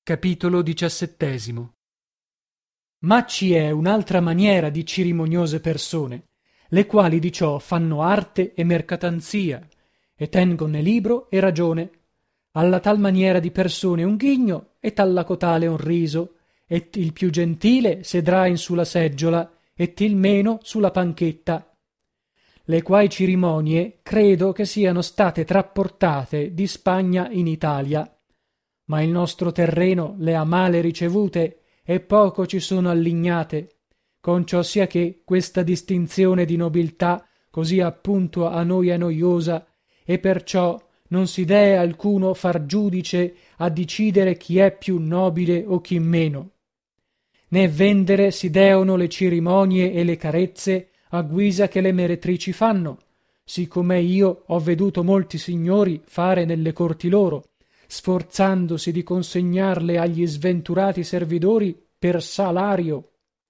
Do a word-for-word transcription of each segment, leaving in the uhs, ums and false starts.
Capitolo diciassettesimo. Ma ci è un'altra maniera di cirimoniose persone, le quali di ciò fanno arte e mercatanzia, e tengone libro e ragione. Alla tal maniera di persone un ghigno, e talla cotale un riso, e il più gentile sedrà in su la seggiola, e il meno su la panchetta. Le quai cerimonie credo che siano state trapportate di Spagna in Italia, ma il nostro terreno le ha male ricevute e poco ci sono allignate, con ciò sia che questa distinzione di nobiltà così appunto a noi è noiosa, e perciò non si dee alcuno far giudice a decidere chi è più nobile o chi meno, né vendere si deono le cerimonie e le carezze a guisa che le meretrici fanno, siccome io ho veduto molti signori fare nelle corti loro, sforzandosi di consegnarle agli sventurati servidori per salario.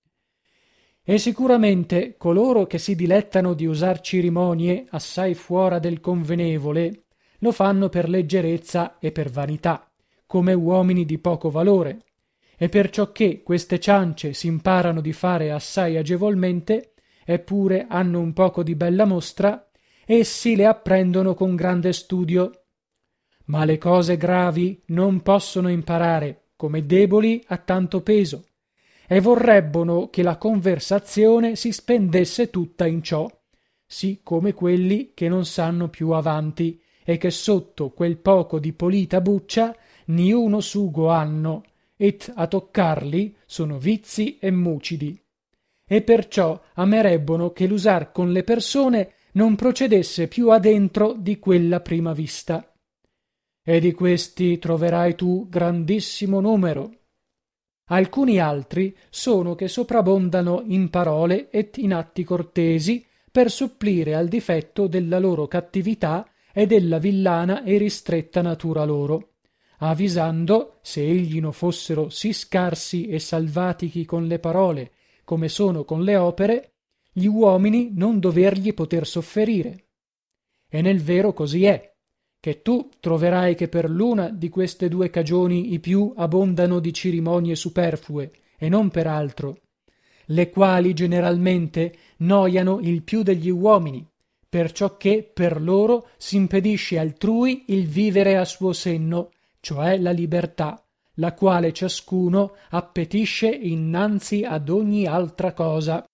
E sicuramente coloro che si dilettano di usar cerimonie assai fuora del convenevole lo fanno per leggerezza e per vanità, come uomini di poco valore, e perciò che queste ciance s'imparano di fare assai agevolmente, eppure hanno un poco di bella mostra, essi le apprendono con grande studio. Ma le cose gravi non possono imparare, come deboli a tanto peso, e vorrebbono che la conversazione si spendesse tutta in ciò, sì come quelli che non sanno più avanti, e che sotto quel poco di polita buccia niuno sugo hanno, et a toccarli sono vizi e mucidi, e perciò amerebbono che l'usar con le persone non procedesse più adentro di quella prima vista. E di questi troverai tu grandissimo numero. Alcuni altri sono che soprabondano in parole et in atti cortesi per supplire al difetto della loro cattività e della villana e ristretta natura loro, avvisando, se egli no fossero sì scarsi e salvatichi con le parole come sono con le opere, gli uomini non dovergli poter sofferire. E nel vero così è, che tu troverai che per l'una di queste due cagioni i più abbondano di cerimonie superflue, e non per altro, le quali generalmente noiano il più degli uomini, perciò che per loro s'impedisce altrui il vivere a suo senno, cioè la libertà, la quale ciascuno appetisce innanzi ad ogni altra cosa.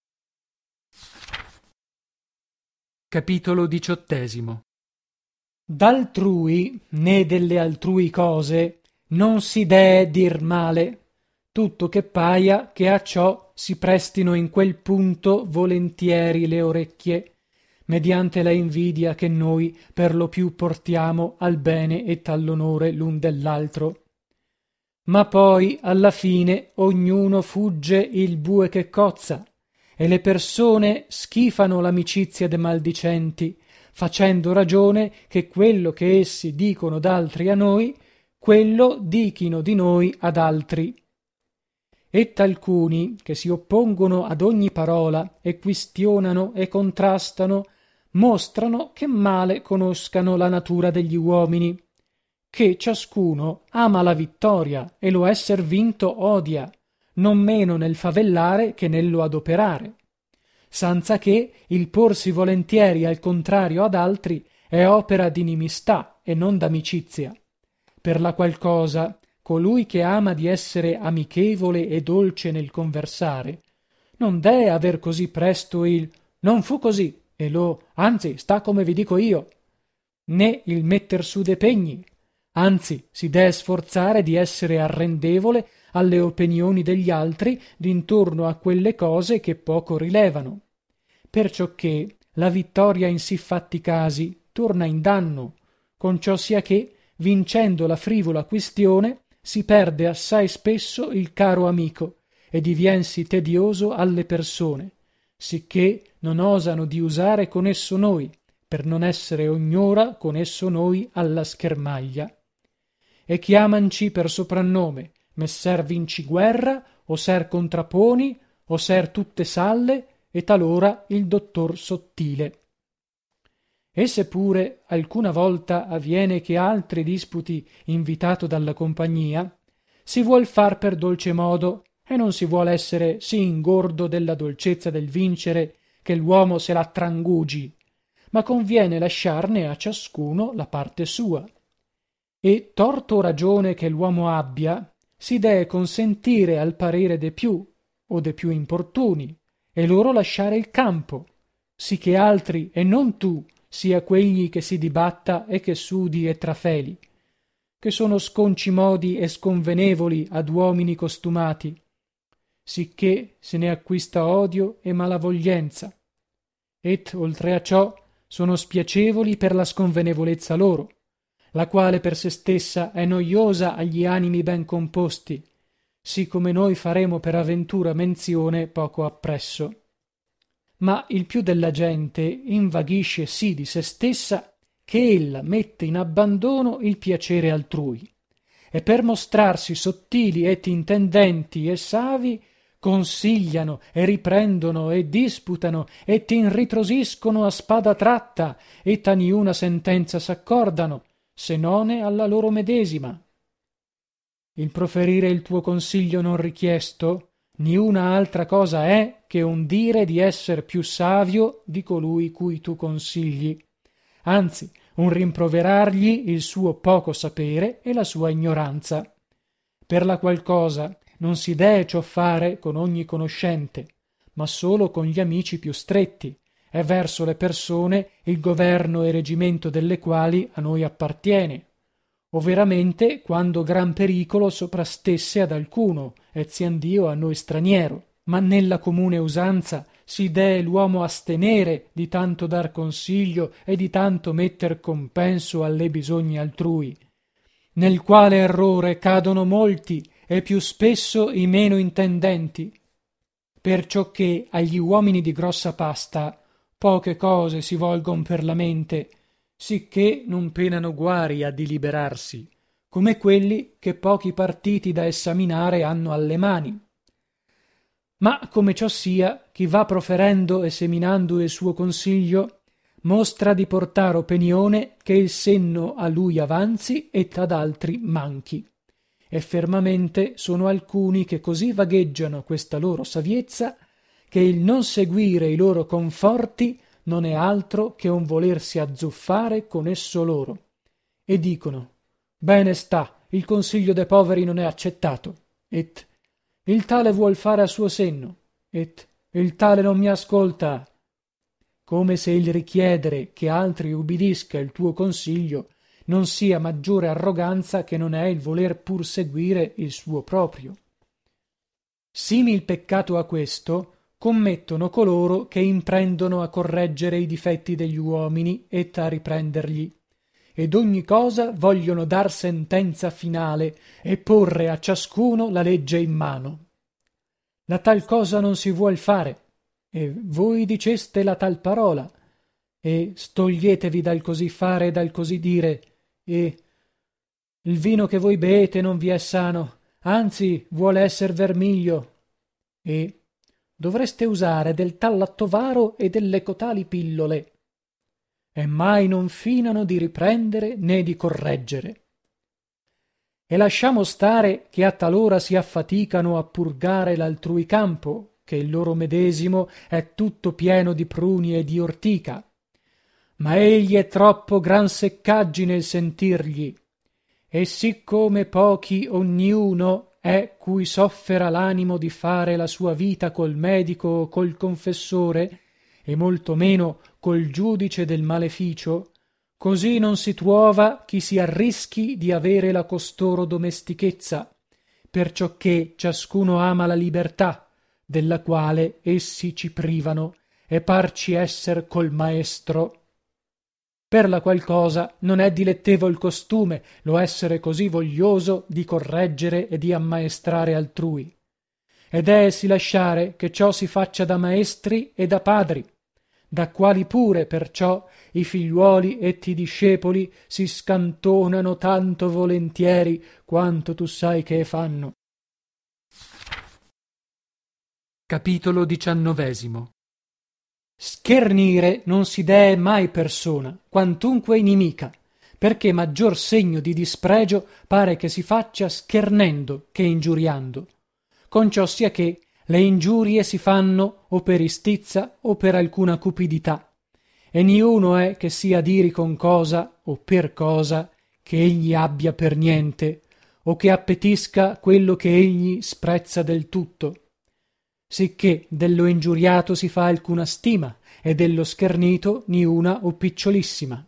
Capitolo diciottesimo. D'altrui né delle altrui cose non si dee dir male, tutto che paia che a ciò si prestino in quel punto volentieri le orecchie, mediante la invidia che noi per lo più portiamo al bene e all'onore l'un dell'altro. Ma poi alla fine ognuno fugge il bue che cozza, e le persone schifano l'amicizia de maldicenti, facendo ragione che quello che essi dicono d'altri a noi, quello dichino di noi ad altri. E talcuni che si oppongono ad ogni parola e quistionano e contrastano, mostrano che male conoscano la natura degli uomini, che ciascuno ama la vittoria e lo esser vinto odia, non meno nel favellare che nello adoperare, sanza che il porsi volentieri al contrario ad altri è opera d'inimistà e non d'amicizia, per la qual cosa colui che ama di essere amichevole e dolce nel conversare non dee aver così presto il non fu così e lo anzi sta come vi dico io, né il metter su de pegni, anzi si dee sforzare di essere arrendevole alle opinioni degli altri d'intorno a quelle cose che poco rilevano, perciò che la vittoria in siffatti casi torna in danno, con ciò sia che, vincendo la frivola quistione, si perde assai spesso il caro amico e diviensi tedioso alle persone, sicché non osano di usare con esso noi, per non essere ognora con esso noi alla schermaglia, e chiamanci per soprannome messer vinciguerra o ser contraponi o ser tutte salle e talora il dottor sottile. E se pure alcuna volta avviene che altri disputi invitato dalla compagnia, si vuol far per dolce modo, e non si vuol essere sì ingordo della dolcezza del vincere che l'uomo se la trangugi, ma conviene lasciarne a ciascuno la parte sua. E torto o ragione che l'uomo abbia, si dee consentire al parere de più o de più importuni, e loro lasciare il campo, sì che altri e non tu sia quegli che si dibatta e che sudi e trafeli, che sono sconci modi e sconvenevoli ad uomini costumati, sicché se ne acquista odio e malavoglienza, et oltre a ciò sono spiacevoli per la sconvenevolezza loro, la quale per se stessa è noiosa agli animi ben composti, sì come noi faremo per aventura menzione poco appresso. Ma il più della gente invaghisce sì di se stessa che ella mette in abbandono il piacere altrui, e per mostrarsi sottili et intendenti e savi consigliano e riprendono e disputano e t'inritrosiscono a spada tratta e ta niuna sentenza s'accordano se none alla loro medesima. Il proferire il tuo consiglio non richiesto niuna altra cosa è che un dire di esser più savio di colui cui tu consigli, anzi un rimproverargli il suo poco sapere e la sua ignoranza, per la qual cosa non si dee ciò fare con ogni conoscente, ma solo con gli amici più stretti, e verso le persone il governo e regimento delle quali a noi appartiene, o veramente quando gran pericolo soprastesse ad alcuno, etziandio a noi straniero, ma nella comune usanza si dee l'uomo astenere di tanto dar consiglio e di tanto metter compenso alle bisogni altrui, nel quale errore cadono molti e più spesso i meno intendenti, perciò che agli uomini di grossa pasta poche cose si volgon per la mente, sicché non penano guari a diliberarsi, come quelli che pochi partiti da essaminare hanno alle mani. Ma come ciò sia, chi va proferendo e seminando il suo consiglio mostra di portar openione che il senno a lui avanzi et ad altri manchi, e fermamente sono alcuni che così vagheggiano questa loro saviezza che il non seguire i loro conforti non è altro che un volersi azzuffare con esso loro, e dicono bene sta, il consiglio de poveri non è accettato, et il tale vuol fare a suo senno, et il tale non mi ascolta, come se il richiedere che altri ubbidisca il tuo consiglio non sia maggiore arroganza che non è il voler pur seguire il suo proprio. Simil peccato a questo commettono coloro che imprendono a correggere i difetti degli uomini et a riprendergli, ed ogni cosa vogliono dar sentenza finale e porre a ciascuno la legge in mano. La tal cosa non si vuol fare, e voi diceste la tal parola, e stoglietevi dal così fare e dal così dire, e il vino che voi beete non vi è sano, anzi vuole esser vermiglio, e dovreste usare del tal lattovaro e delle cotali pillole, e mai non finano di riprendere né di correggere. E lasciamo stare che a talora si affaticano a purgare l'altrui campo, che il loro medesimo è tutto pieno di pruni e di ortica, ma egli è troppo gran seccaggi nel sentirgli, e siccome pochi ogniuno è cui soffera l'animo di fare la sua vita col medico o col confessore, e molto meno col giudice del maleficio, così non si truova chi si arrischi di avere la costoro domestichezza, perciò che ciascuno ama la libertà, della quale essi ci privano, e parci esser col maestro. Per la qual cosa non è dilettevol costume lo essere così voglioso di correggere e di ammaestrare altrui, ed è si lasciare che ciò si faccia da maestri e da padri, da quali pure perciò i figliuoli e i discepoli si scantonano tanto volentieri quanto tu sai che fanno. Capitolo diciannovesimo. Schernire non si dee mai persona, quantunque inimica, perché maggior segno di dispregio pare che si faccia schernendo che ingiuriando, con ciò sia che le ingiurie si fanno o per istizza o per alcuna cupidità, e niuno è che sia diri con cosa o per cosa che egli abbia per niente, o che appetisca quello che egli sprezza del tutto, sicché dello ingiuriato si fa alcuna stima e dello schernito niuna o picciolissima.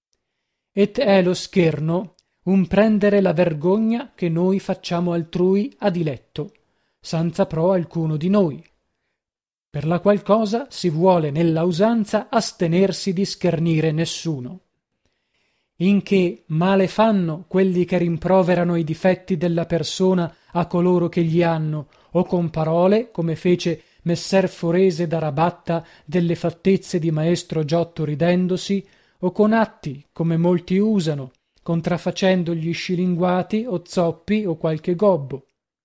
Et è lo scherno un prendere la vergogna che noi facciamo altrui a diletto, senza pro alcuno di noi, per la qual cosa si vuole nella usanza astenersi di schernire nessuno. In che male fanno quelli che rimproverano i difetti della persona a coloro che gli hanno, o con parole, come fece messer Forese da Rabatta delle fattezze di maestro Giotto ridendosi, o con atti, come molti usano, contrafacendo gli scilinguati o zoppi o qualche gobbo.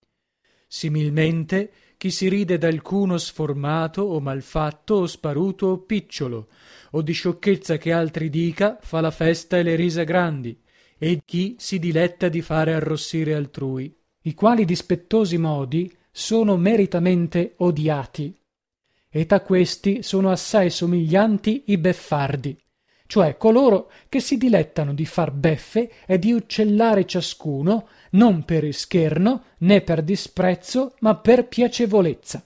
Similmente chi si ride d'alcuno sformato o malfatto o sparuto o picciolo, o di sciocchezza che altri dica fa la festa e le risa grandi, e chi si diletta di fare arrossire altrui, i quali dispettosi modi sono meritamente odiati. E ta questi sono assai somiglianti i beffardi, cioè coloro che si dilettano di far beffe e di uccellare ciascuno non per ischerno né per disprezzo, ma per piacevolezza.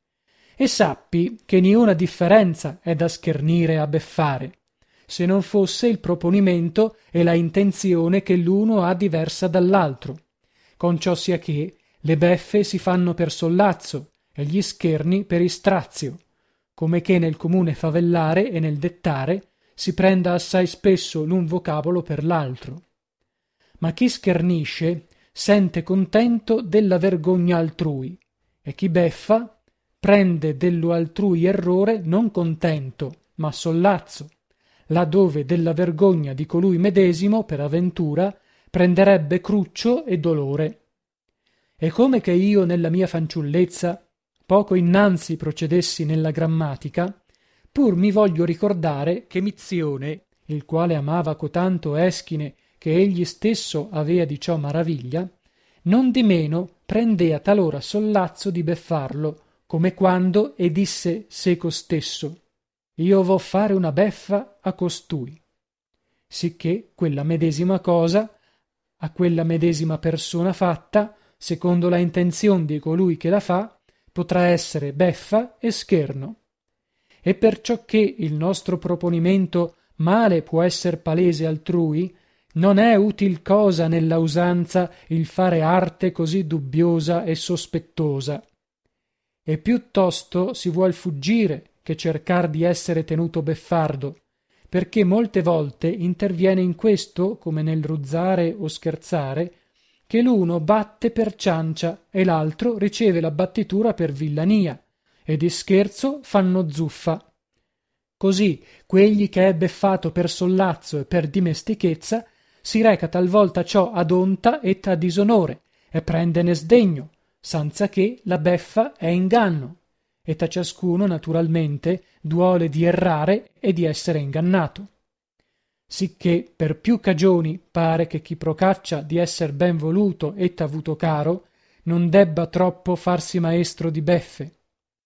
E sappi che niuna differenza è da schernire a beffare, se non fosse il proponimento e la intenzione che l'uno ha diversa dall'altro, con ciò sia che le beffe si fanno per sollazzo e gli scherni per istrazio, come che nel comune favellare e nel dettare si prenda assai spesso l'un vocabolo per l'altro. Ma chi schernisce sente contento della vergogna altrui, e chi beffa prende dello altrui errore non contento, ma sollazzo, là dove della vergogna di colui medesimo, per avventura, prenderebbe cruccio e dolore. E come che io nella mia fanciullezza poco innanzi procedessi nella grammatica, pur mi voglio ricordare che Mizione, il quale amava cotanto Eschine che egli stesso avea di ciò maraviglia, non di meno prendea talora sollazzo di beffarlo, come quando e disse seco stesso: io vo fare una beffa a costui, sicché quella medesima cosa a quella medesima persona fatta, secondo la intenzion di colui che la fa, potrà essere beffa e scherno. E perciò che il nostro proponimento male può esser palese altrui, non è util cosa nella usanza il fare arte così dubbiosa e sospettosa, e piuttosto si vuol fuggire che cercar di essere tenuto beffardo, perché molte volte interviene in questo, come nel ruzzare o scherzare, che l'uno batte per ciancia e l'altro riceve la battitura per villania, e di scherzo fanno zuffa. Così quegli che è beffato per sollazzo e per dimestichezza si reca talvolta ciò ad onta et a disonore, e prendene sdegno, sanza che la beffa è inganno, et a ciascuno naturalmente duole di errare e di essere ingannato. Sicché per più cagioni pare che chi procaccia di esser ben voluto et avuto caro non debba troppo farsi maestro di beffe.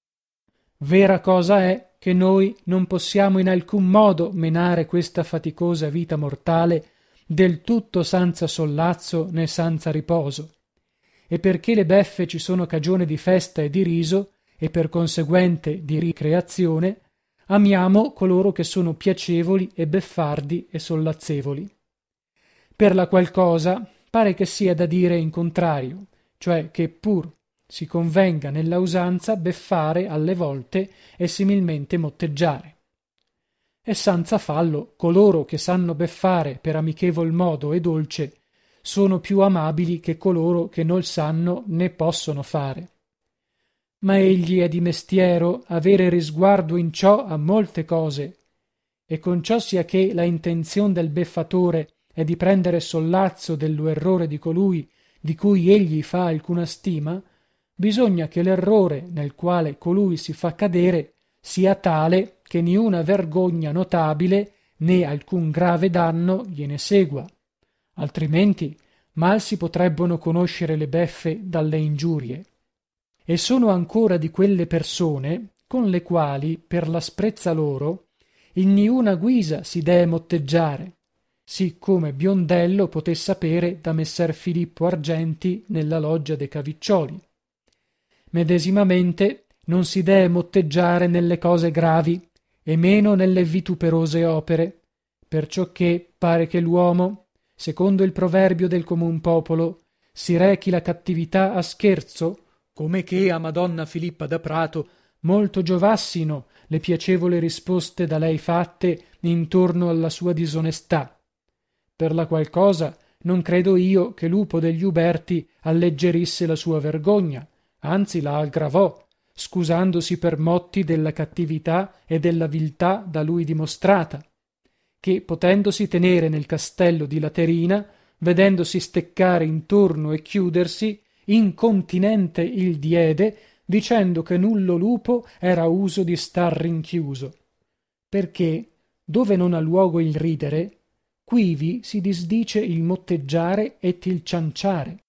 Vera cosa è che noi non possiamo in alcun modo menare questa faticosa vita mortale del tutto senza sollazzo né senza riposo, e perché le beffe ci sono cagione di festa e di riso, e per conseguente di ricreazione, amiamo coloro che sono piacevoli e beffardi e sollazzevoli. Per la qual cosa pare che sia da dire in contrario, cioè che pur si convenga nella usanza beffare alle volte e similmente motteggiare. E senza fallo coloro che sanno beffare per amichevol modo e dolce sono più amabili che coloro che nol sanno né possono fare. Ma egli è di mestiero avere risguardo in ciò a molte cose, e con ciò sia che la intenzion del beffatore è di prendere sollazzo dello errore di colui di cui egli fa alcuna stima, bisogna che l'errore nel quale colui si fa cadere sia tale che niuna vergogna notabile né alcun grave danno gliene segua, altrimenti mal si potrebbono conoscere le beffe dalle ingiurie. E sono ancora di quelle persone con le quali, per l'asprezza loro, in niuna guisa si dee motteggiare, sì come Biondello poté sapere da messer Filippo Argenti nella loggia de Caviccioli. Medesimamente non si dee motteggiare nelle cose gravi e meno nelle vituperose opere, perciò che pare che l'uomo, secondo il proverbio del comun popolo, si rechi la cattività a scherzo, come che a Madonna Filippa da Prato molto giovassino le piacevoli risposte da lei fatte intorno alla sua disonestà, per la qual cosa non credo io che Lupo degli Uberti alleggerisse la sua vergogna, anzi la aggravò, scusandosi per motti della cattività e della viltà da lui dimostrata, che potendosi tenere nel castello di Laterina, vedendosi steccare intorno e chiudersi, incontinente il diede, dicendo che nullo lupo era uso di star rinchiuso, perché dove non ha luogo il ridere, quivi si disdice il motteggiare et il cianciare,